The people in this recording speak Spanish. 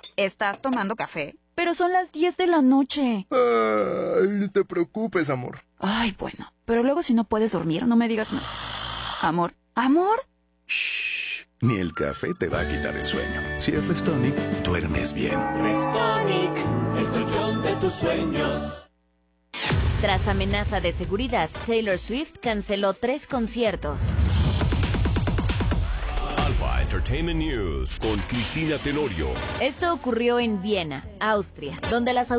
¿Estás tomando café? Pero son las 10 de la noche. Ay, no te preocupes, amor. Ay, bueno, pero luego si no puedes dormir, no me digas nada. Amor, ¿amor? Shh, ni el café te va a quitar el sueño. Si es Restonic, duermes bien. Restonic, el colchón de tus sueños. Tras amenaza de seguridad, Taylor Swift canceló 3 conciertos. Alpha Entertainment News con Cristina Tenorio. Esto ocurrió en Viena, Austria, donde las